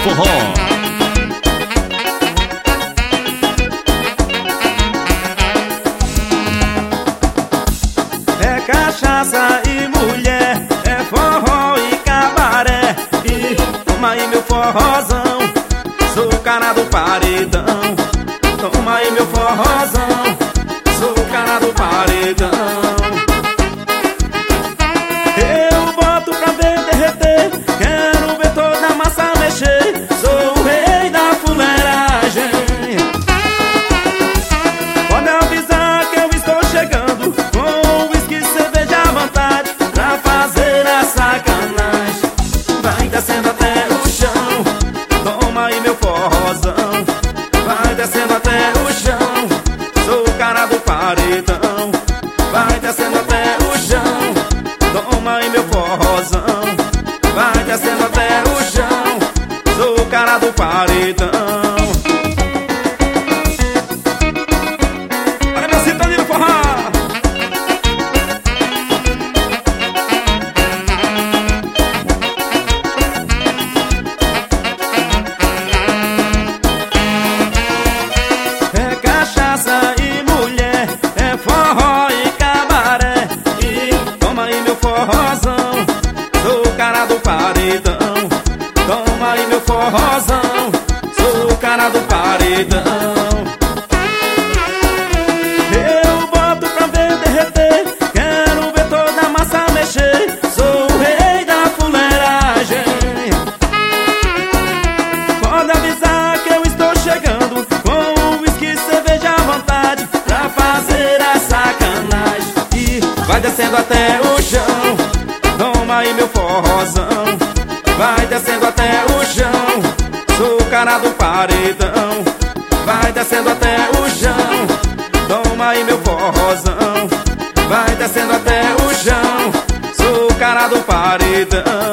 forró. É cachaça e mulher, é forró e cabaré. E toma aí meu forrozão, sou o cara do paredão. Toma aí meu forrozão, sou o cara do paredão. Eu boto pra ver derreter, quero ver toda a massa mexer. Sou o rei da fuleiragem. Pode avisar que eu estou chegando, com uísque, cerveja à vontade, pra fazer a sacanagem. Vai descendo até o chão, toma aí meu forrozão. Vai descendo até o chão, sou o cara do paredão. Vai descendo até o chão, toma aí meu forrozão. Vai descendo até o chão, sou o cara do paredão. Olha meu citadinho do forró. É cachaça e mulher, é forró e cabaré. E toma aí meu forrozão, sou o cara do paredão. Toma aí meu forrozão, sou o cara do paredão. Eu boto pra ver derreter, quero ver toda a massa mexer. Sou o rei da fuleiragem. Pode avisar que eu estou chegando, com uísque, cerveja à vontade, pra fazer a sacanagem. E vai descendo até o chão, toma aí meu forrozão. Vai descendo até o chão, sou o cara do paredão. Vai descendo até o chão, toma aí meu forrozão. Vai descendo até o chão, sou o cara do paredão.